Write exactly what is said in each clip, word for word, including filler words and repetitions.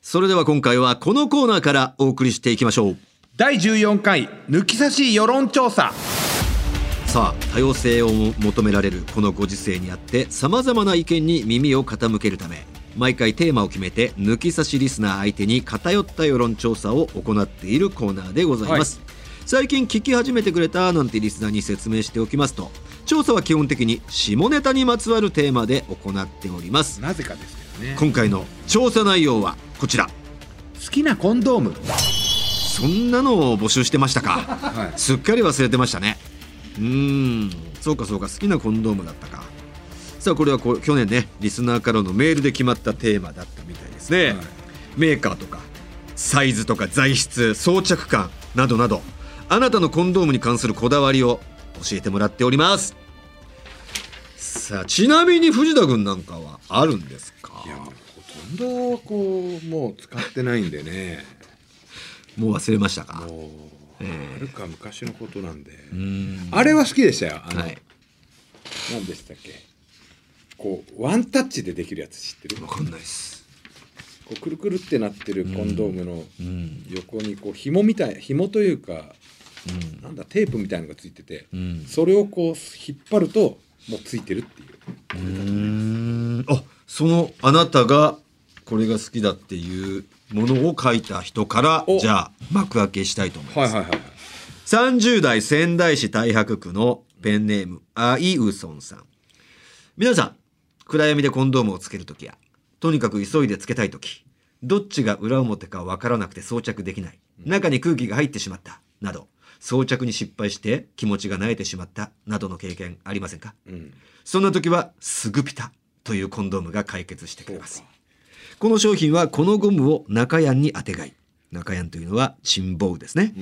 それでは今回はこのコーナーからお送りしていきましょう。 だいじゅうよんかい抜き差し世論調査。 さあ、多様性を求められるこのご時世にあってさまざまな意見に耳を傾けるため、毎回テーマを決めて抜き差しリスナー相手に偏った世論調査を行っているコーナーでございます、はい、最近聞き始めてくれたなんてリスナーに説明しておきますと、調査は基本的に下ネタにまつわるテーマで行っております。 なぜかですけどね。 今回の調査内容はこちら。 好きなコンドーム。 そんなのを募集してましたか、はい、すっかり忘れてましたね。うーん、そうかそうか、好きなコンドームだったか。さあ、これはこう去年ね、リスナーからのメールで決まったテーマだったみたいですね、はい、メーカーとかサイズとか材質、装着感などなど、あなたのコンドームに関するこだわりを教えてもらっております。さあ、ちなみに藤田君なんかはあるんですか？ いや、ほとんどこうもう使ってないんでね。 もう忘れましたか？ もう、えー、あるか昔のことなんで。 うーん、 あれは好きでしたよ。あの、 はい、 何でしたっけ、こうワンタッチでできるやつ知ってる？ わかんないです。 こうくるくるってなってるコンドームの横にこう紐みたい、紐というか、うん、なんだテープみたいなのがついてて、うん、それをこう引っ張るともうついてるっていう。 うーん、あ、そのあなたがこれが好きだっていうものを書いた人からじゃあ幕開けしたいと思います、はいはいはい、さんじゅう代仙台市太白区のペンネームあいうそんさん。皆さん、暗闇でコンドームをつけるときや、とにかく急いでつけたいとき、どっちが裏表かわからなくて装着できない、中に空気が入ってしまったなど、装着に失敗して気持ちが慣れてしまったなどの経験ありませんか？うん、そんな時はスグピタというコンドームが解決してくれます。この商品はこのゴムを中やんにあてがい、中やんというのはチンボウですね、うん、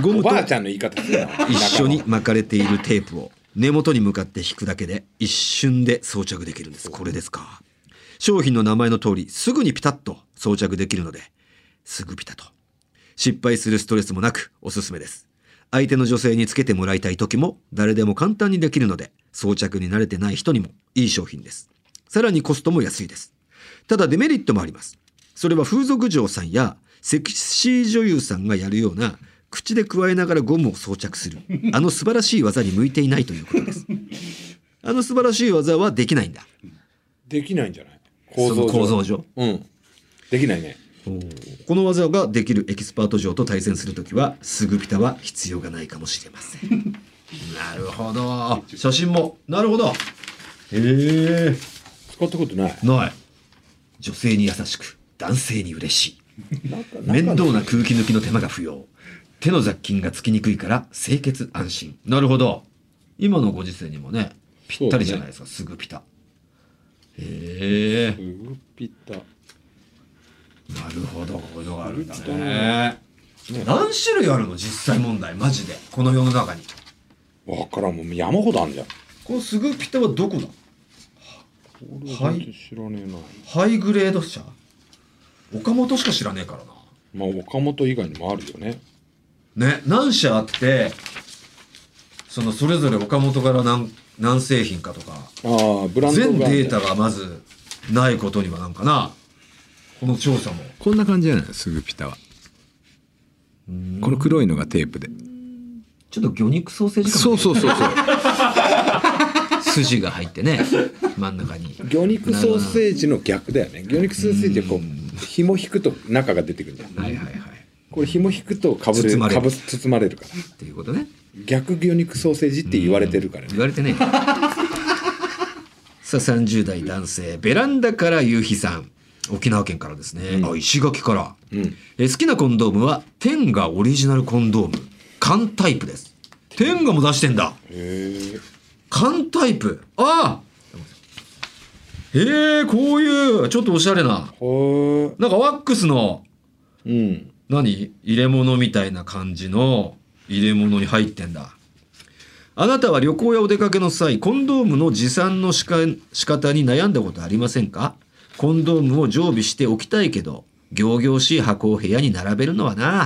ゴムと一緒に巻かれているテープを根元に向かって引くだけで一瞬で装着できるんです。これですか。商品の名前の通りすぐにピタッと装着できるので、すぐピタと失敗するストレスもなくおすすめです。相手の女性につけてもらいたい時も誰でも簡単にできるので、装着に慣れてない人にもいい商品です。さらにコストも安いです。ただデメリットもあります。それは風俗嬢さんやセクシー女優さんがやるような口でくわえながらゴムを装着するあの素晴らしい技に向いていないということです。あの素晴らしい技はできないんだ。 できないんじゃない？構造上。 構造上、 うん、できないね。 この技ができるエキスパート嬢と対戦するときはスグピタは必要がないかもしれません。なるほど。写真もなるほど。へえ。 使ったことない。 ない。女性に優しく男性に嬉しい。面倒な空気抜きの手間が不要。手の雑菌がつきにくいから清潔安心。なるほど。今のご時世にもねぴったりじゃないですか、ね、スグピタ。へえ。 スグピタ。 なるほど、こういうのがあるんだね。何種類あるの実際問題、マジでこの世の中に。 わからん、もう山ほどあるじゃん。 このスグピタはどこだ？ ハイ知らねえな。 ハイグレード社、岡本しか知らねえからな。 まあ岡本以外にもあるよね。 ね、何社あって、そのそれぞれ岡本から 何, 何製品かとか、 あブランド全データがまずないことにはなんかな。この調査もこんな感じじゃない、スグピタは。この黒いのがテープで、 ちょっと魚肉ソーセージかも、ね、そうそうそうそう筋が入ってね、真ん中に魚肉ソーセージの逆だよね。魚肉ソーセージはこう紐引くと中が出てくるじゃん。はいはいはい。これ紐引くとかぶれる、かぶ包まれるからっていうことね。逆魚肉ソーセージって言われてるからね。 言われてね。さあ、さんじゅう代男性、ベランダから夕日さん、沖縄県からですね、うん、あ、石垣から、うん、え好きなコンドームはテンガオリジナルコンドーム缶タイプです。テンガも出してんだ。へえ。缶タイプ、ああ、へえ、こういうちょっとおしゃれな、なんかワックスの、うん、何入れ物みたいな感じの入れ物に入ってんだ。あなたは旅行やお出かけの際、コンドームの持参のしか仕方に悩んだことありませんか？コンドームを常備しておきたいけど、仰々しい箱を部屋に並べるのはな。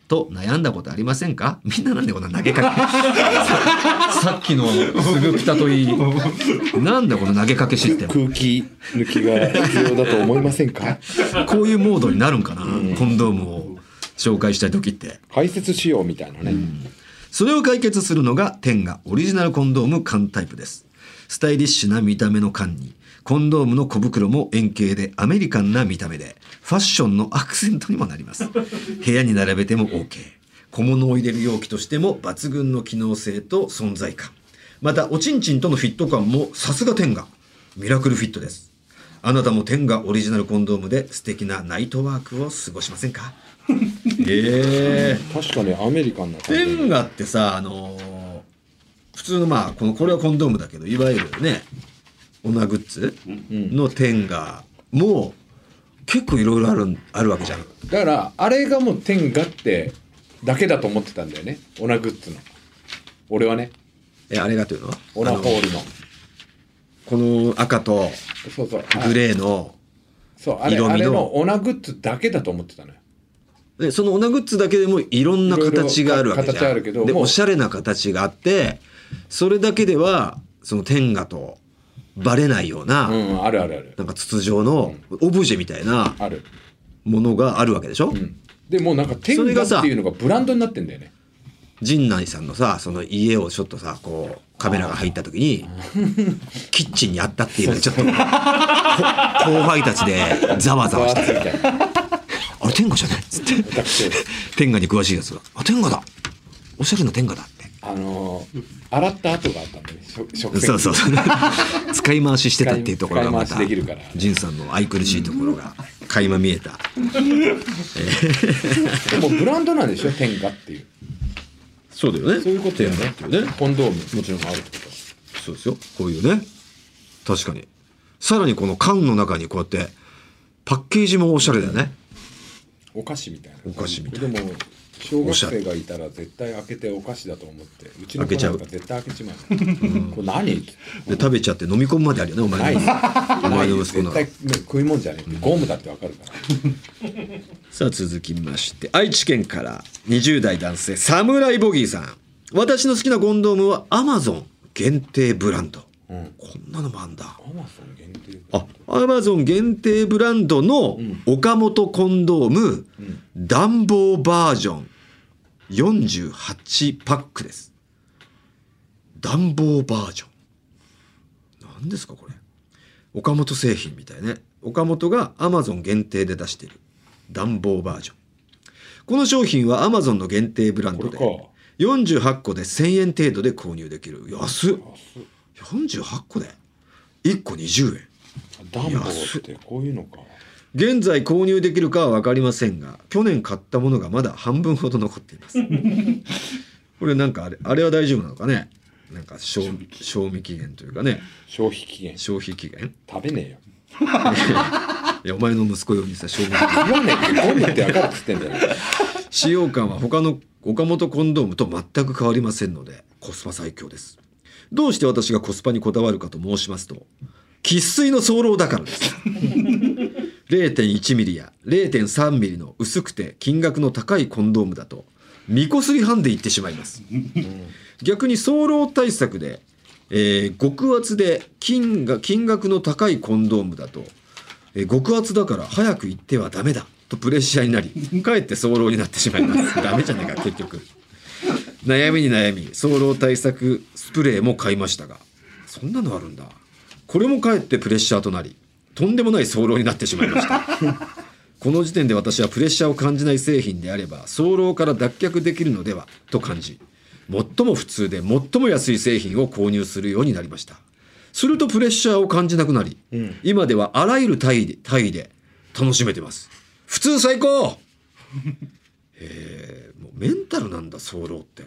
と悩んだことありませんか？みんななんでこんな投げかけさ, さっきのすぐピタといいなんだこの投げかけシステム。 空気抜きが必要だと思いませんか？ こういうモードになるんかな、うん、コンドームを紹介したい時って解説しようみたいなね、うん、 それを解決するのがテンガオリジナルコンドーム缶タイプです。スタイリッシュな見た目の缶にコンドームの小袋も円形でアメリカンな見た目でファッションのアクセントにもなります。部屋に並べても OK、 小物を入れる容器としても抜群の機能性と存在感、またおちんちんとのフィット感もさすがテンガミラクルフィットです。あなたもテンガオリジナルコンドームで素敵なナイトワークを過ごしませんか？えー、 確かにアメリカンなテンガってさ、あのー、普通のまあこのこれはコンドームだけどいわゆるねオナグッズのテンガも結構いろいろあるあるわけじゃん。 だからあれがもうテンガってだけだと思ってたんだよね、オナグッズの。俺はね。 えあれがというのはオナホールのこの赤とグレーの色味のオナグッズだけだと思ってたのよ。 でそのオナグッズだけでもいろんな形があるわけじゃん。 形あるけどでおしゃれな形があってそれだけではそのテンガとバレないような、 うん、あるあるある、 なんか筒状のオブジェみたいなものがあるわけでしょ、うん、 でもうなんかテンガっていうのがブランドになってんだよね。 陣内さんのさその家をちょっとさこうカメラが入った時にキッチンにあったっていうのでちょっと後輩たちでざわざわしてあれテンガじゃないっつってテンガに詳しいやつがあテンガだおしゃれなテンガだってあのー、洗った跡があったんだね。食そうそうそう使い回ししてたっていうところがまた使い回しできるから仁さんの愛くるしいところが垣間見えたでもブランドなんでしょテンガっていう。 そうだよね。 そういうことよね。コンドームもちろんあるってこと。 そうですよ。こういうね。確かに。さらにこの缶の中にこうやってパッケージもおしゃれだよね。 お菓子みたいな。 お菓子みたいな。 でも小学生がいたら絶対開けてお菓子だと思ってうちの子なんか絶対開けちまう。うん、これ何？で食べちゃって飲み込むまであるよねお前の。お前の息子の。 絶対食い物じゃねえ。ゴムだってわかるから。 さあ続きまして愛知県からにじゅう代男性サムライボギーさん。私の好きなコンドームはアマゾン限定ブランド、うん、こんなのもあんだ。 アマゾン限定ブランド。あ、アマゾン限定ブランドの岡本コンドーム、うん、暖房バージョンよんじゅうはちパックです。暖房バージョン何ですかこれ。岡本製品みたいね。岡本がアマゾン限定で出している暖房バージョン。この商品はアマゾンの限定ブランドでよんじゅうはちこでせんえん程度で購入できる。安っ。よんじゅうはちこでいっこにじゅうえん。 暖房ってこういうのか。 現在購入できるかは分かりませんが去年買ったものがまだ半分ほど残っていますこれなんかあれあれは大丈夫なのかね。なんか賞賞味期限というかね。 消費期限。 消費期限食べねえよいやお前の息子用にさ賞味期限言わねえゴムって分かるっつってんだよ使用感は他の岡本コンドームと全く変わりませんのでコスパ最強です。どうして私がコスパにこだわるかと申しますと生粋の早漏だからです。れいてんいちミリや れいてんさんミリの薄くて金額の高いコンドームだとみこすりハンでいってしまいます、うん、逆に早漏対策で、えー、極厚で金が金額の高いコンドームだと、えー、極厚だから早く行ってはダメだとプレッシャーになりかえって早漏になってしまいますダメじゃねえか結局。悩みに悩み早漏対策スプレーも買いましたがそんなのあるんだ。これもかえってプレッシャーとなりとんでもない早漏になってしまいましたこの時点で私はプレッシャーを感じない製品であれば早漏から脱却できるのではと感じ最も普通で最も安い製品を購入するようになりました。するとプレッシャーを感じなくなり、うん、今ではあらゆる単位で、単位で楽しめてます。普通最高えー、もうメンタルなんだ早漏って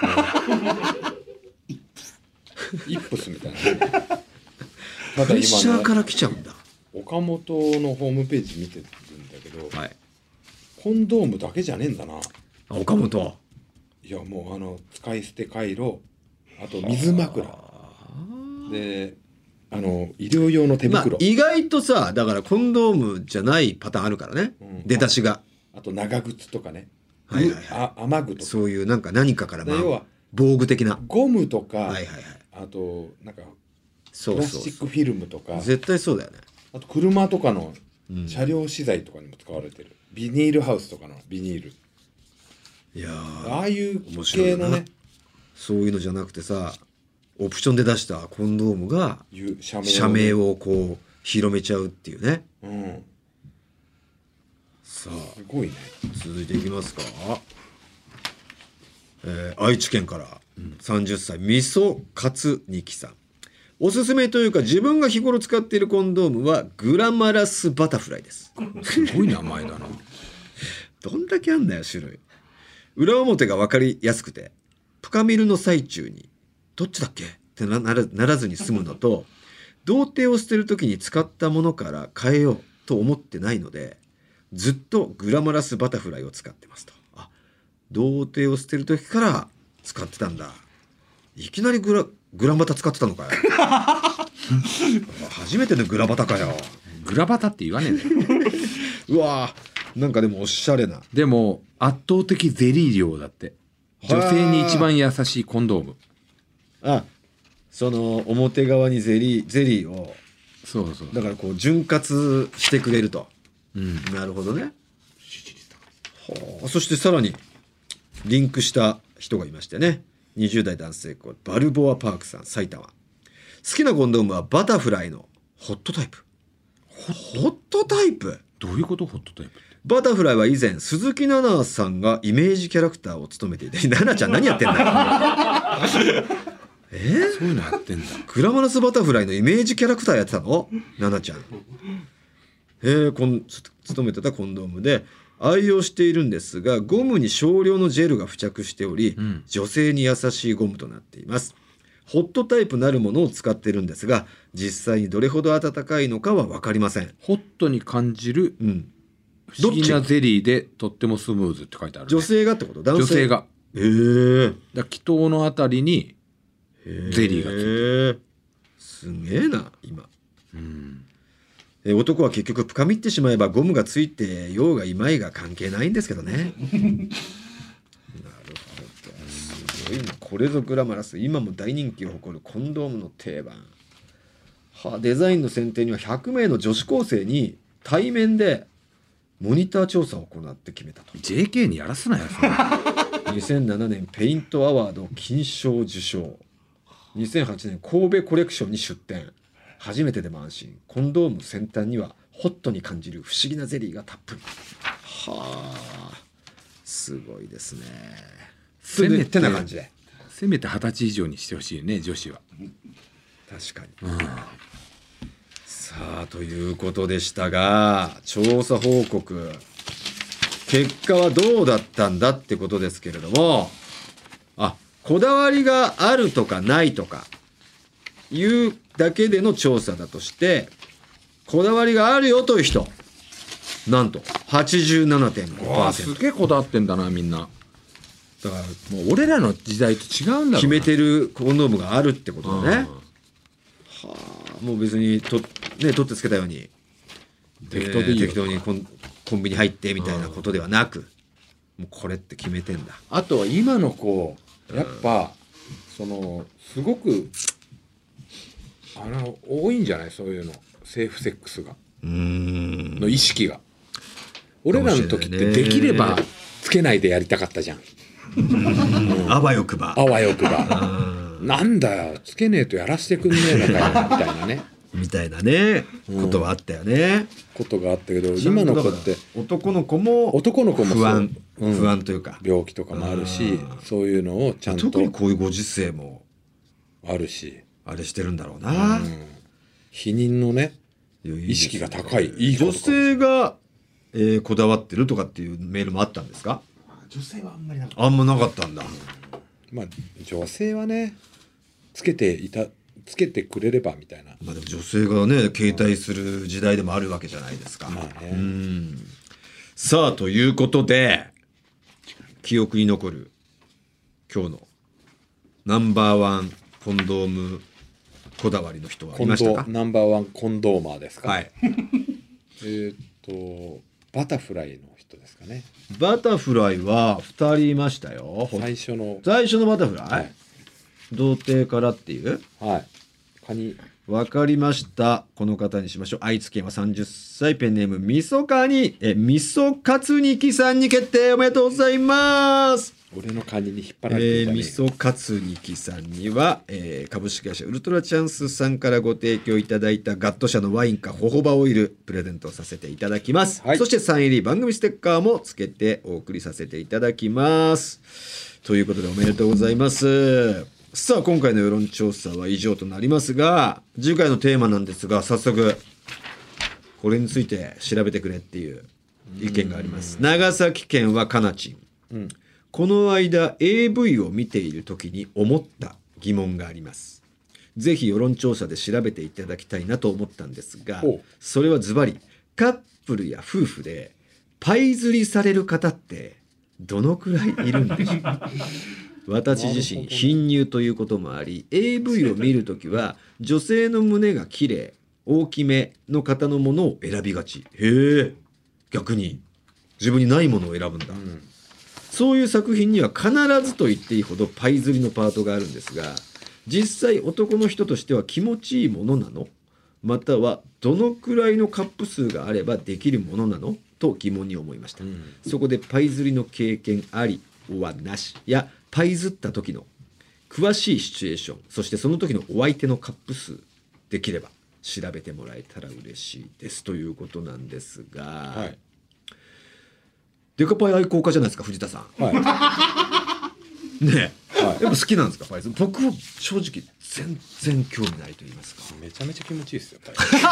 イップスみたいなプレッシャーから来ちゃうんだ。 岡本のホームページ見てるんだけど、 はい、 コンドームだけじゃねえんだな。 あ岡本いやもうあの使い捨てカイロあと水枕であの医療用の手袋、 まあ、意外とさだからコンドームじゃないパターンあるからね、うん、出だしがあと長靴とかねはいはいはい、 あ雨具とかそういうなんか何かから、まあ、 要は防具的なゴムとか、 はいはいはい、 あとなんかそうプラスチックフィルムとか、 絶対そうだよね。 あと車とかの車両資材とかにも使われてる、うん、ビニールハウスとかのビニール、 いやああいう系のね、 そういうのじゃなくてさ、オプションで出したコンドームが社名を、 社名をこう広めちゃうっていうね、 うん、 さあすごいね。 続いていきますか。えー、愛知県からさんじゅっさい、みそかつにきさん。おすすめというか自分が日頃使っているコンドームはグラマラスバタフライです。 すごい名前だな。 どんだけあんだよ種類。裏表が分かりやすくて、深見るの最中にどっちだっけってなら、ならずに済むのと、童貞を捨てる時に使ったものから変えようと思ってないので、ずっとグラマラスバタフライを使ってますと。あ、童貞を捨てる時から使ってたんだ。いきなりグラグラバタ使ってたのかよ。初めてのグラバタかよ。 グラバタって言わねえんだよ。 うわー、なんかでもおしゃれな。 でも圧倒的ゼリー量だって。女性に一番優しいコンドーム。 あ、その表側にゼリーゼリーを、 そうそう、 だからこう潤滑してくれると、うん、なるほどね。はあ、そしてさらにリンクした人がいましてね、にじゅう代男性、バルボアパークさん、埼玉。好きなコンドームはバタフライのホットタイプ。ホットタイプ、 どういうこと？ホットタイプって。 バタフライは以前鈴木奈々さんがイメージキャラクターを務めていて、奈々ちゃん何やってんだよ。えー、 そういうのやってんだ。 グラマラスバタフライのイメージキャラクターやってたの奈々ちゃん。えー、こん勤めてたコンドームで愛用しているんですが、ゴムに少量のジェルが付着しており、うん、女性に優しいゴムとなっています。ホットタイプなるものを使ってるんですが、実際にどれほど暖かいのかは分かりません。 ホットに感じる、うん、不思議なゼリーでとってもスムーズって書いてある、ね、 女性がってこと？男性？ 女性が。 へー。 だ気筒のあたりにゼリーがついてる。 すげえな今。うん、え男は結局深みってしまえばゴムがついてようがいまいが関係ないんですけどね。なるほど、すごいな。これぞグラマラス、今も大人気を誇るコンドームの定番。はあ、デザインの選定にはひゃくめいの女子高生に対面でモニター調査を行って決めたと。 ジェーケー にやらすなよ。 にせんななねんペイントアワード金賞受賞、にせんはちねん神戸コレクションに出展。初めてでも安心。コンドーム先端にはホットに感じる不思議なゼリーがたっぷり。はあ、すごいですね。 せめてな感じで、 せめてはたち以上にしてほしいよね、女子は。 確かに、うん、さあということでしたが、調査報告結果はどうだったんだってことですけれども、あ、こだわりがあるとかないとかいうだけでの調査だとして、こだわりがあるよという人なんと はちじゅうななてんごパーセント。 すげえこだわってんだなみんな。だからもう俺らの時代と違うんだろうな。 決めてるコンドームがあるってことだね。はあ、もう別にと、ね、取ってつけたように適当でいいよ、適当にコン、コンビニ入ってみたいなことではなく、もうこれって決めてんだ。 あとは今の子やっぱ、うん、そのすごくあの多いんじゃない、そういうの、セーフセックスがうーんの意識が。俺らの時ってできればつけないでやりたかったじゃん。 あわよくばあわよくばなんだよつけねえとやらせてくんねえのかよみたいなねみたいなね、うん、ことはあったよね。 ことがあったけど、今の子って男の子も男の子も不安、うん、不安というか病気とかもあるし、そういうのをちゃんと特にこういうご時世もあるし、 あれしてるんだろうな、うん、 避妊のね意識が高い、いい女性が、えー、こだわってるとかっていうメールもあったんですか？ 女性はあんまりなかった。 あんまなかったんだ、 うん、まあ女性はねつけていたつけてくれればみたいな。 まあでも女性がね携帯する時代でもあるわけじゃないですか、まあね、うん。さあということで記憶に残る今日のナンバーワンコンドームこだわりの人はいましたか？ ナンバーワンコンドーマーですか？ はいえっとバタフライの人ですかね。 バタフライはふたりいましたよ。 最初の最初のバタフライ、 はい、 童貞からっていう、 はいカニわかりました。この方にしましょう。愛知県はさんじゅっさい、ペンネームみそかにえみそかつにきさんに決定。おめでとうございます。 俺のカニに引っ張られてえー、みそかつにきさんには、えー、株式会社ウルトラチャンスさんからご提供いただいたガット社のワインかホホバオイルプレゼントさせていただきます、はい、そしてサイン入り番組ステッカーもつけてお送りさせていただきますということでおめでとうございます。さあ今回の世論調査は以上となりますが、次回のテーマなんですが、早速これについて調べてくれっていう意見があります。長崎県はかなちん、うん、この間 エーブイ を見ている時に思った疑問があります。ぜひ世論調査で調べていただきたいなと思ったんですが、それはズバリカップルや夫婦でパイ釣りされる方ってどのくらいいるんでしょう私自身貧乳ということもあり エーブイ を見るときは女性の胸が綺麗大きめの方のものを選びがち。へえ、逆に自分にないものを選ぶんだ、うん、そういう作品には必ずと言っていいほどパイ釣りのパートがあるんですが、実際男の人としては気持ちいいものなの、またはどのくらいのカップ数があればできるものなのと疑問に思いました、うん、そこでパイ釣りの経験ありはなしやパイ釣った時の詳しいシチュエーション、そしてその時のお相手のカップ数できれば調べてもらえたら嬉しいですということなんですが、はい、デカパイ愛好家じゃないですか藤田さん、はい、ねえ、はい、やっぱ好きなんですかパイ釣り。僕は正直全然興味ないと言いますか。 めちゃめちゃ気持ちいいですよ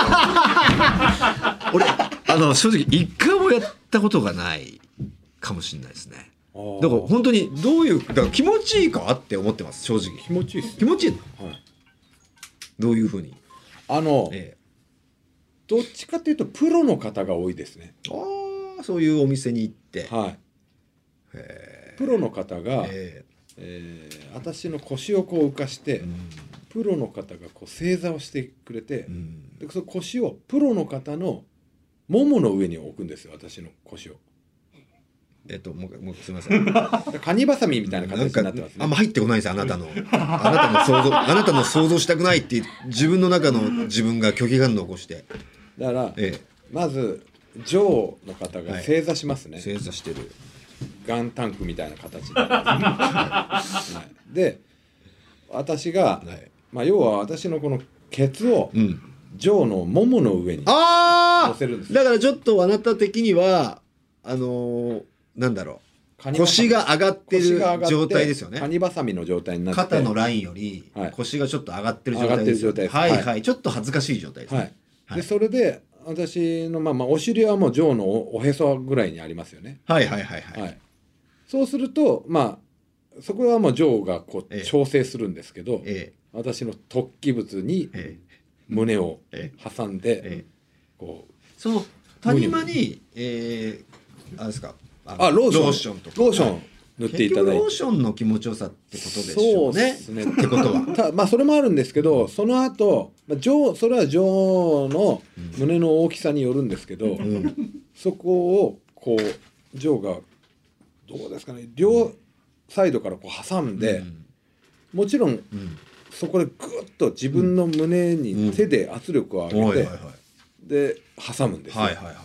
俺あの正直一回もやったことがないかもしれないですね。だから本当にどういうだから気持ちいいかって思ってます正直。 気持ちいいです。 気持ちいいの、はい、どういうふうにあの、ええ、どっちかというとプロの方が多いですね。 ああ、そういうお店に行って、 はい、へプロの方が、ええー、私の腰をこう浮かして、うん、プロの方がこう正座をしてくれて、うん、でその腰をプロの方のももの上に置くんですよ、私の腰を。 えっと、もう、もうすみません。 カニバサミみたいな形になってますね。 あんま入ってこないです、あなたの。あなたの想像、あなたの想像したくないっていう、自分の中の自分が拒否反応を起こして。 だから、ええ、まず、女王の方が正座しますね。はい、 正座してる。 ガンタンクみたいな形になってます、はい、で、私が、はい、まあ、要は私のこのケツを、うん、女王のももの上に乗せるんです。 だからちょっとあなた的には、あのー、なんだろう、腰が上がってる状態ですよね。 カニバサミの状態になって、 肩のラインより腰がちょっと上がってる状態ですよね。はいはい、はい、ちょっと恥ずかしい状態ですね。はいはい、 でそれで私のまあまあお尻はもうジョーのおへそぐらいにありますよね。 はいはいはいはい。はい、 そうするとまあそこはもうジョーがこう調整するんですけど、ええ、私の突起物に胸を挟んで、ええええ、こうその谷間に、えー、あれですか。 あローション、ローションとかローション塗っていただいて、 ローションの気持ちよさってことでしょうね。そうですね。ってことはたまあそれもあるんですけど、その後、まあ、女王それは女王の胸の大きさによるんですけど、うん、そこをこう女王がどうですかね、両サイドからこう挟んで、うん、もちろん、うん、そこでグッと自分の胸に手で圧力を上げて、で挟むんですよ。はいはいはい、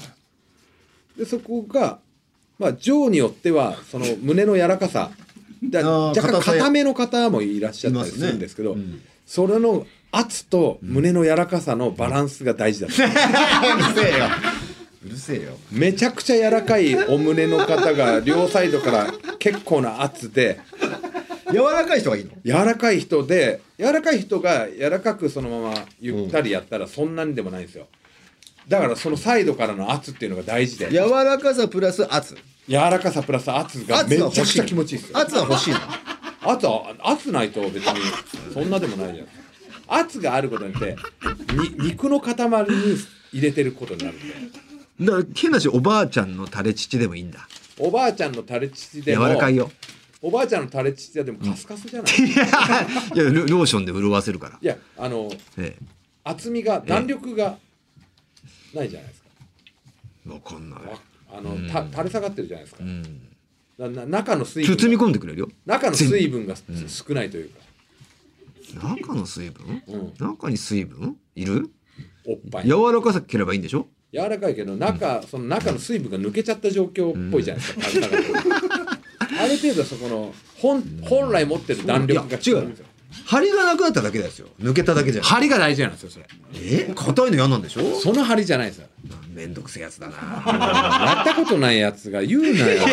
でそこがまあ、女王によってはその胸の柔らかさだ若干硬めの方もいらっしゃったりするんですけど、ねうん、それの圧と胸の柔らかさのバランスが大事だと、うん、うるせえようるせえよ。 めちゃくちゃ柔らかいお胸の方が両サイドから結構な圧で柔らかい人がいいの？ 柔らかい人で柔らかい人が柔らかくそのままゆったりやったらそんなにでもないんですよ。だからそのサイドからの圧っていうのが大事で、 柔らかさプラス圧、 柔らかさプラス圧がめちゃくちゃ気持ちいいですよ。 圧は欲しいの？ 圧は圧ないと別にそんなでもないじゃん。圧があることによってに肉の塊に入れてることになるんで。 だから変なしおばあちゃんのタレ乳でもいいんだ。 おばあちゃんのタレ乳でも柔らかいよ。 おばあちゃんのタレ乳でもカスカスじゃない、 うん、いやいやローションで潤わせるから。 いやあの、ええ、厚みが弾力がないじゃないですか。 わかんない。 あのた垂れ下がってるじゃないですか。だな中の水分包み込んでくれるよ。 中の水分が少ないというか。 中の水分？ うん、 中に水分いる？ おっぱい。 柔らかさければいいんでしょ？ 柔らかいけど中、うん、その中の水分が抜けちゃった状況っぽいじゃないですか。垂れ下がってる。ある程度そこの 本, 本来持ってる弾力が違うんですよ。 張りがなくなっただけですよ。抜けただけじゃん。 張りが大事なんですよそれ。 え硬いの嫌なんでしょ？ その張りじゃないですよ。 めんどくせえやつだな。 やったことないやつが言うなよ。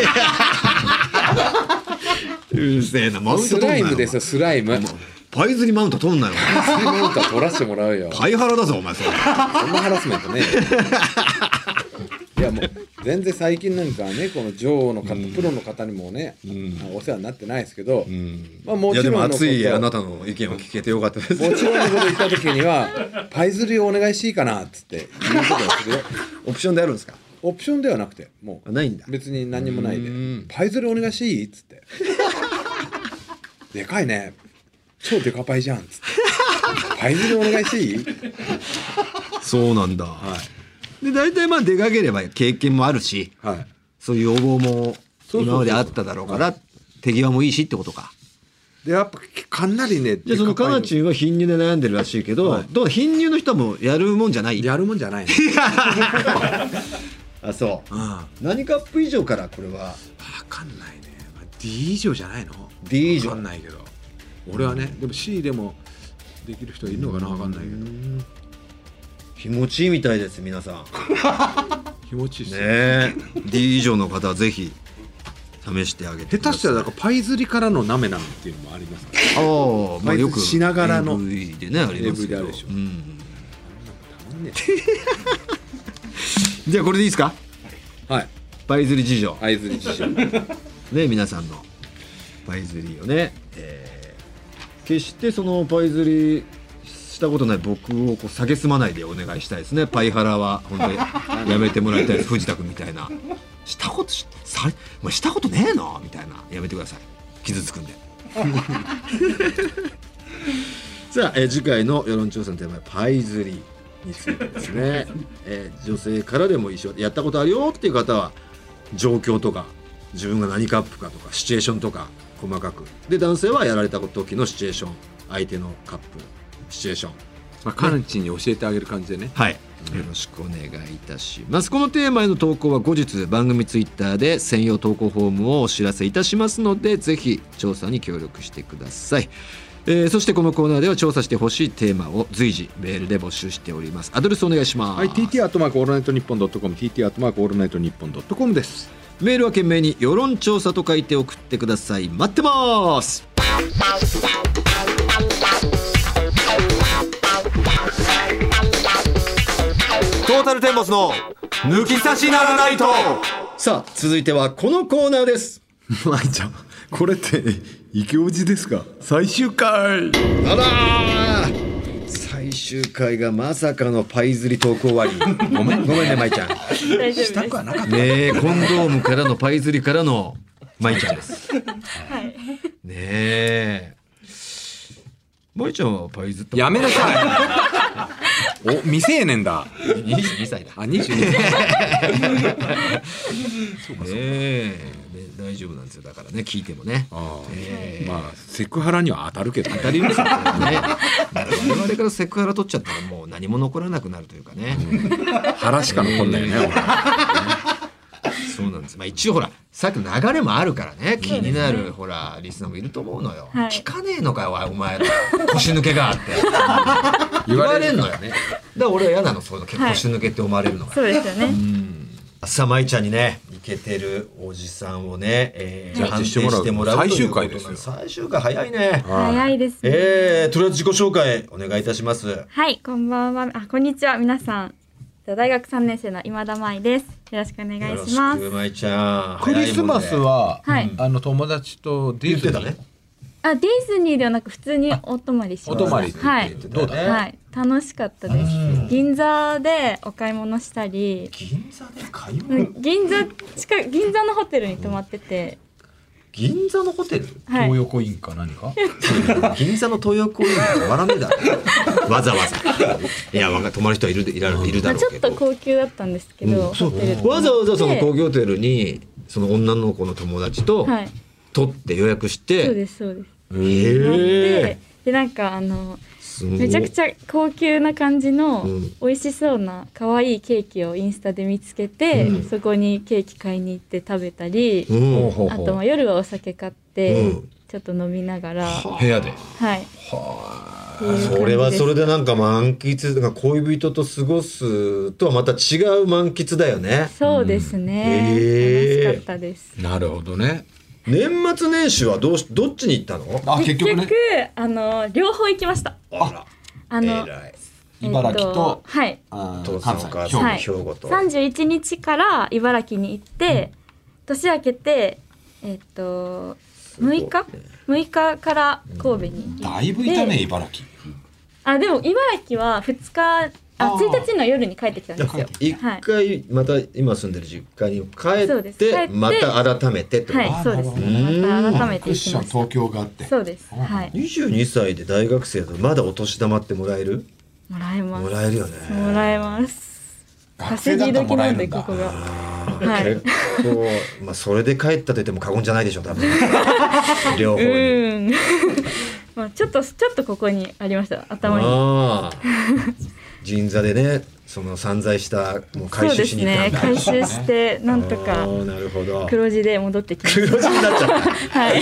うるせえな。マウントスライムですよスライム。 パイ釣りマウント取んなよ。 パイ釣りマウントは取らせてもらうよ。 パイハラだぞお前それ。そんなハラスメントね。いやもう全然最近なんかねこの女王の方、うん、プロの方にもね、うん、お世話になってないですけど、うん、まあもちろんのこと。いやでも熱いあなたの意見を聞けてよかったです。もちろんのこと言った時にはパイ釣りをお願いしていいかなっつって言うことですけど、 オプションであるんですか？ オプションではなくてもうないんだ。 別に何にもないでパイ釣りお願いしていいっつって。でかいね。超デカパイじゃんっつって。パイ釣りお願いしていい？ そうなんだ。はい。で大体まあ出かければ経験もあるし、はい、そういう要望も今まであっただろうから、はい、手際もいいしってことか。 でやっぱかなりね。 じゃあそのかなちんは貧乳で悩んでるらしいけど、はい、どう貧乳の人もやるもんじゃない？ やるもんじゃない、ね。 あそう、うん。何カップ以上からこれは？ 分かんないね。D 以上じゃないの？ D 以上。 分かんないけど。俺はね、でも C でもできる人いるのかな分かんないけど。 気持ちいいみたいです皆さん。 気持ちいいっすね。D 以上の方はぜひ試してあげてください。 下手したらだからパイ釣りからのなめなめっていうのもありますから。 ああ、まあよくしながらのエーブイ でねありますけど。エーブイ であるでしょ。うん、じゃあこれでいいですか？ はい。 パイ釣り事情。 パイ釣り事情。 ね皆さんのパイ釣りをね、えー、決してそのパイ釣りしたことない僕をこう蔑まないでお願いしたいですね。パイハラは本当にやめてもらいたいです。藤田君みたいなしたことしさもうしたことねえのみたいなやめてください。傷つくんで。さあ、えー、次回の世論調査のテーマはパイ釣りについてですね、えー、女性からでも一緒やったことあるよっていう方は状況とか自分が何カップかとかシチュエーションとか細かくで、男性はやられた時のシチュエーション、相手のカップシチュエーション、 まあ、カナチンに教えてあげる感じでね、 はい、うん、よろしくお願いいたします。このテーマへの投稿は後日番組ツイッターで専用投稿フォームをお知らせいたしますので、ぜひ調査に協力してください。えー、そしてこのコーナーでは調査してほしいテーマを随時メールで募集しております。アドレスお願いします。 はい、ティーティー アットマークオールナイトニッポンドットコム ティーティー アットマークオールナイトニッポンドットコム です。 メールは懸命に世論調査と書いて送ってください。待ってます。トータルテンボスの抜き差しならないと。さあ続いてはこのコーナーです。 まいちゃん、これってイケオジですか？最終回。 あらー、最終回がまさかのパイ釣り投稿終わり。ごめんごめんねまいちゃん。大丈夫です。 したくはなかったねえ、コンドームからのパイ釣りからのまいちゃんです。 はい。 ねえ、まいちゃんはパイ釣った？ やめなさい。お、未成年だ。 にじゅうにさいだ。 あ、にじゅうにさい。 そうかそうか。ねえ、大丈夫なんですよ。だからね、聞いてもね。 あ、えー、まあセクハラには当たるけど、 ね、当たりますよね。我々からセクハラ取っちゃったらもう何も残らなくなるというかね。 うん、腹しか残んないよね。 そうなんです。まあ一応ほらさっきの流れもあるからね、気になる、ね、ほらリスナーもいると思うのよ。はい、聞かねえのかよお前ら腰抜けがあって言われるのよね。だから俺は嫌なの、そういうの結構腰抜けって思われるのが。 はい、そうですよね。うん、 さあまいちゃんにね、イケてるおじさんをね、えー、判定してもらう最終回ですよ。 最終回早いね。 早いですね。 えー、とりあえず自己紹介お願いいたします。 はい、こんばんは。あ、こんにちは皆さん。大学さんねん生の今田舞です。よろしくお願いします。 よろしくまいちゃん。 クリスマスは、 はい、 あの友達とディズニー、 ね、 あ、ディズニーではなく普通にお泊まりしました。 お泊まり、 はい、 どうだ、ね、 はい、楽しかったです。銀座でお買い物したり、 銀座で買い物？ 銀座近い銀座のホテルに泊まってて、 銀座のホテル、 はい、 東横インか何か銀座の東横インかわらねえだろわざわざいや泊まる人はいるいるいるだろうけど、 まあ、ちょっと高級だったんですけど、 うん、そうホテルわざわざその高級ホテルにその女の子の友達と取って予約して、はい、 そうですそうです。 へーでなんかあのめちゃくちゃ高級な感じの美味しそうな可愛いケーキをインスタで見つけて、うん、そこにケーキ買いに行って食べたり、うん、あとまあ夜はお酒買って、うん、ちょっと飲みながら部屋で、 はい、 はそれはそれでなんか満喫が恋人と過ごすとはまた違う満喫だよね。 そうですね、うん、楽しかったです。 なるほどね。 年末年始はどうしどっちに行ったの？ あ結局、ね、結局あの両方行きました。 ああの茨城と、 はい、 関西、はい、兵庫とさんじゅういちにちから茨城に行って、うん、年明けてえっとむいかむいかから神戸に行って、 だいぶいたね茨城。 あでも茨城はふつかあついたちの夜に帰ってきたんですよ。 一回また今住んでる実家に帰ってまた改めてってこと。 はいそうですね。また改めて行きました。 東京があって。 そうです。はい。 にじゅうにさいで大学生だとまだお年玉ってもらえる？ もらえます。 もらえるよね。 もらえます。稼ぎ時なんでここが。 はい。結構まあそれで帰ったと言っても過言じゃないでしょ多分。両方に。うん。 まあちょっとちょっとここにありました頭に。 ああ。銀座でねその散財したもう回収しに行ったんだ。 そうですね。回収してなんとか黒字で戻ってきました。 黒字になっちゃった。 はい。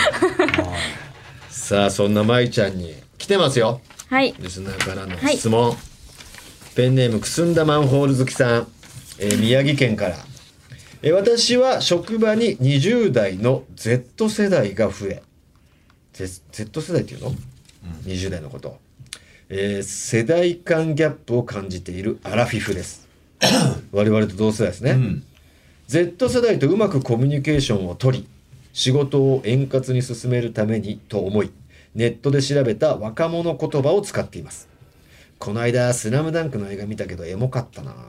さあそんな舞ちゃんに来てますよ。 はい。 リスナーからの質問。はい、ペンネームくすんだマンホール好きさん、えー、宮城県から、えー。私は職場ににじゅう代の Z 世代が増え、Z, Z 世代っていうの？うん、にじゅう代のこと。えー、世代間ギャップを感じているアラフィフです我々と同世代ですね、うん、Z 世代とうまくコミュニケーションを取り仕事を円滑に進めるためにと思いネットで調べた若者言葉を使っています。この間スラムダンクの映画見たけどエモかったなとか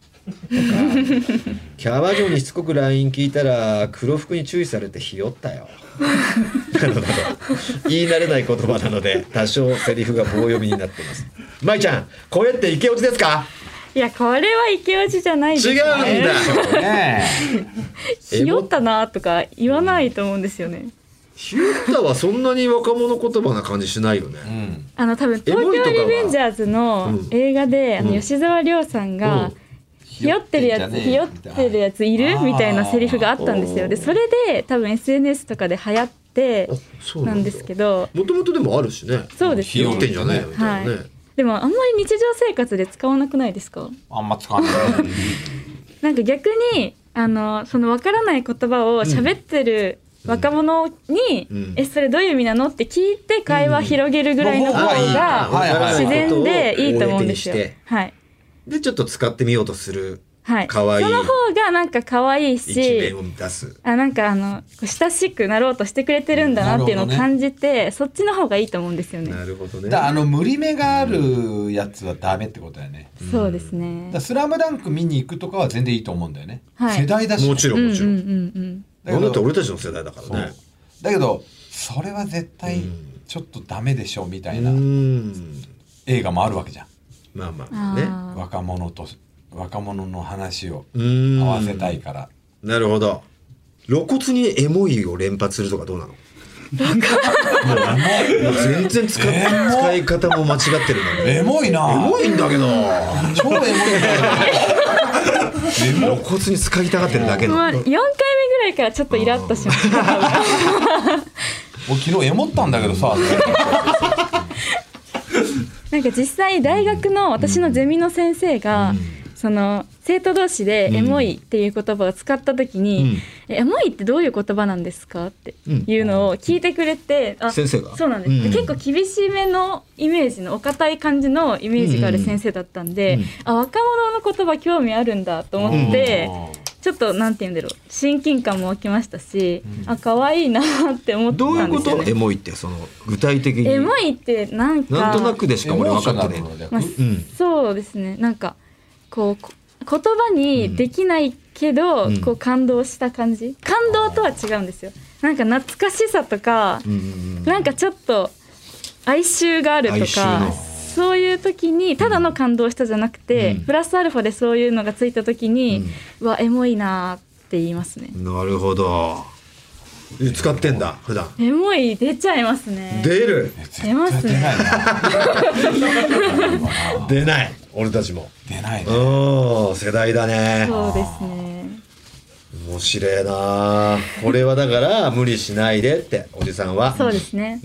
キャバ嬢にしつこく ライン 聞いたら黒服に注意されてひよったよなるほど言い慣れない言葉なので多少セリフが棒読みになっています。舞ちゃん声ってイケオジですか？ いやこれはイケオジじゃないですね。 違うんだねひよったなとか言わないと思うんですよね。 ひよったはそんなに若者言葉な感じしないよね、うん、 あの多分東京リベンジャーズの映画で、うん、あの吉沢亮さんが、うんひよってるやつひよってるやついるみたいなセリフがあったんですよ。でそれで多分 エスエヌエス とかで流行ってなんですけどもともとでもあるしね。 そうですよひよってんじゃねえみたいなね、はい、 でもあんまり日常生活で使わなくないですか？ あんま使わないなんか逆にあのその分からない言葉を喋ってる若者に、うん、えそれどういう意味なのって聞いて会話広げるぐらいの方が自然でいいと思うんですよ。はい。 でちょっと使ってみようとする、 はい、 かわいいその方がなんか可愛いし一面を出すあなんかあの親しくなろうとしてくれてるんだなっていうのを感じて、ね、そっちの方がいいと思うんですよね。 なるほどね。 だあの無理目があるやつはダメってことだよね、 うん、そうですね。 だスラムダンク見に行くとかは全然いいと思うんだよね、はい、世代だし、 もちろんもちろん、 うんうんうん、 だだって俺たちの世代だからね。 だけどそれは絶対ちょっとダメでしょみたいな映画もあるわけじゃん。 まあまあね若者と若者の話を合わせたいから。 なるほど。露骨にエモいを連発するとかどうなの？もう全然使, 使い方も間違ってるのにエモいな。 エモいんだけど超エモいんだけど露骨に使いたがってるだけの、 まあ、よんかいめぐらいからちょっとイラッとしました俺昨日エモったんだけどさなんか実際大学の私のゼミの先生が、うん、その生徒同士でエモいっていう言葉を使った時に、うん、エモいってどういう言葉なんですかっていうのを聞いてくれて、 うん、あ先生がそうなんです、うん、結構厳しめのイメージのお堅い感じのイメージがある先生だったんで、うんうん、あ若者の言葉興味あるんだと思って、うんちょっとなんて言うんだろう親近感も湧きましたし、うん、あ可愛いなって思ったんですよね。 どういうことエモいってその具体的に。 エモいってなんかなんとなくでしか俺分かってない、 まあうん、そうですねなんかこう言葉にできないけど、うん、こう感動した感じ、感動とは違うんですよ。なんか懐かしさとか、うん、なんかちょっと哀愁があるとか、そういう時にただの感動したじゃなくて、うん、プラスアルファでそういうのがついた時に、うん、うわエモいなって言いますね。 なるほど。使ってんだ普段。 エモい出ちゃいますね。 出る。 出ますね。 出ない。俺たちも出ないね。 うん、世代だね。 そうですね。 面白いな。これはだから無理しないでっておじさんは。 そうですね。 うん。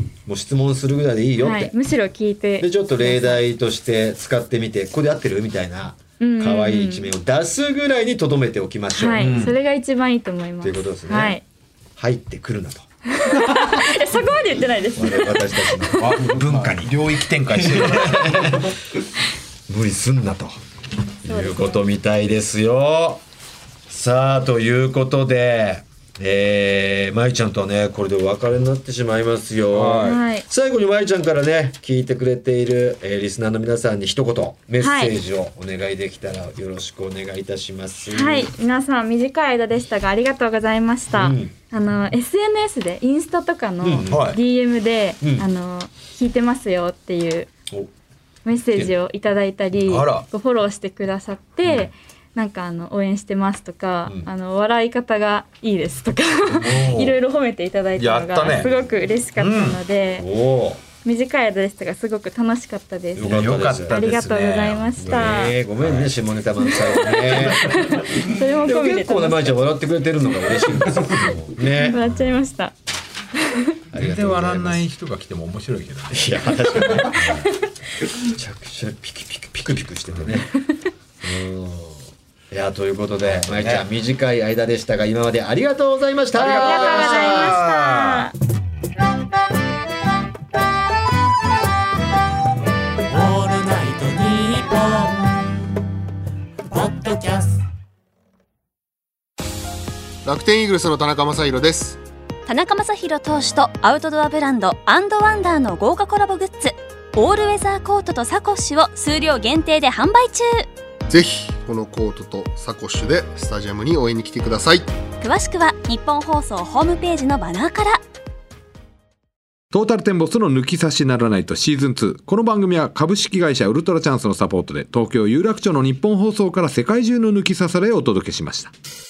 もう質問するぐらいでいいよって。はい、 むしろ聞いて。 でちょっと例題として使ってみて、ここで合ってるみたいな可愛い一面を出すぐらいに留めておきましょう。 はい、うん、それが一番いいと思います。 ということですね。 はい。 入ってくるなと。 そこまで言ってないです。 私たちの文化に領域展開してる。 無理すんなということみたいですよ。さあということで、えー、まいちゃんとはねこれでお別れになってしまいますよ。はい、最後にまいちゃんからね聞いてくれている、えー、リスナーの皆さんに一言メッセージをお願いできたらよろしくお願いいたします。 はい、皆さん短い間でしたがありがとうございました。うん、あの エスエヌエス でインスタとかの ディーエム で、うん、あの聞いてますよっていうメッセージをいただいたり、フォローしてくださって、うん、なんかあの応援してますとか、うん、あの笑い方がいいですとかいろいろ褒めていただいたのがすごく嬉しかったので、うん、短い間でしたがすごく楽しかったです。 よかったですね。 ありがとうございました。 えー、ごめんね下ネタ満載ね。 それも込みで結構なまいちゃん笑ってくれてるのが嬉しいんですよね。 笑っちゃいました。 全然笑わない人が来ても面白いけどね。 いや確かにめちゃくちゃピクピクピクピクしててね。いやということでまいちゃん短い間でしたが今までありがとうございました。 ありがとうございました。 オールナイトニッポンポッドキャスト。 楽天イーグルスの田中将大です。 田中将大投手とアウトドアブランドアンドワンダーの豪華コラボグッズオールウェザーコートとサコッシュを数量限定で販売中。 ぜひこのコートとサコッシュでスタジアムに応援に来てください。 詳しくは日本放送ホームページのバナーから。 トータルテンボスの抜き差しならないとシーズンツー。この番組は株式会社ウルトラチャンスのサポートで東京有楽町の日本放送から世界中の抜き差されをお届けしました。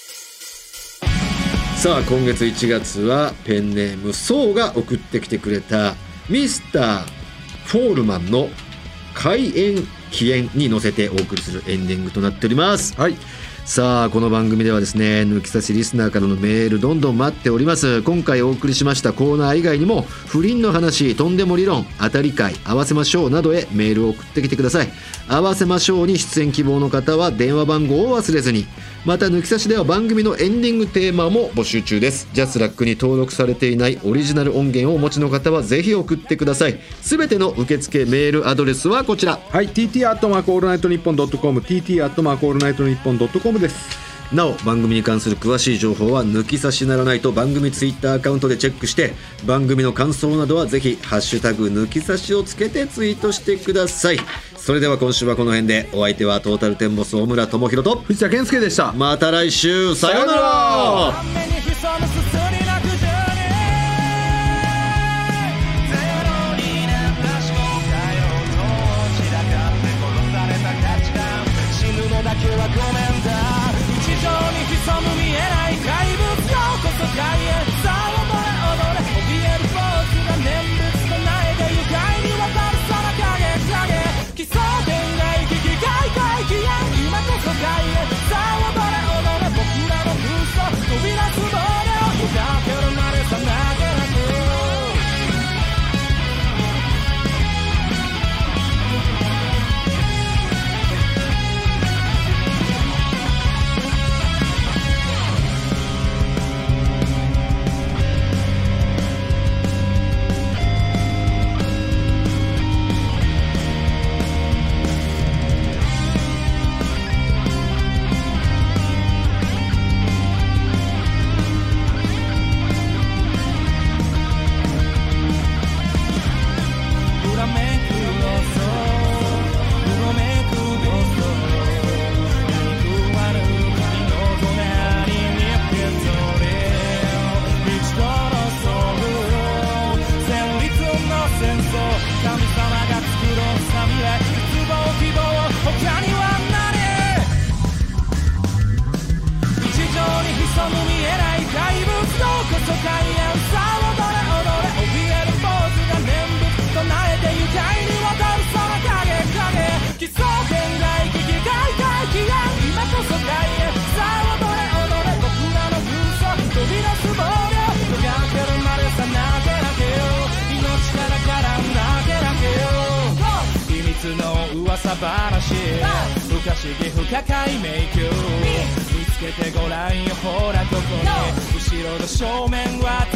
さあ今月いちがつはペンネームソウが送ってきてくれたミスターフォールマンの開演起演に乗せてお送りするエンディングとなっております。はい、さあこの番組ではですね抜き差しリスナーからのメールどんどん待っております。今回お送りしましたコーナー以外にも不倫の話とんでも理論当たり会合わせましょうなどへメールを送ってきてください。合わせましょうに出演希望の方は電話番号を忘れずに。また抜き差しでは番組のエンディングテーマも募集中です。ジャスラックに登録されていないオリジナル音源をお持ちの方はぜひ送ってください。すべての受付メールアドレスはこちら。 はい、ティーティー アットマークオールナイトニッポンドットコム ティーティー アットマークオールナイトニッポンドットコムです。 なお番組に関する詳しい情報は抜き差しならないと番組ツイッターアカウントでチェックして、番組の感想などはぜひハッシュタグ抜き差しをつけてツイートしてください。それでは今週はこの辺で。お相手はトータルテンボス大村智広と藤田健介でした。 また来週さようなら。 だけはごめんだ。地上に潜む見えない怪物よこそ海へ。さあ踊れ踊れ怯えるフォークが念仏唱えて愉快に渡る空影影。奇想天外危機外界起源今こそ海へ。さあ踊れ踊れ僕らの空想飛び出すボール噂話不可思議不可解迷宮見つけてごらんよほらここに後ろと正面は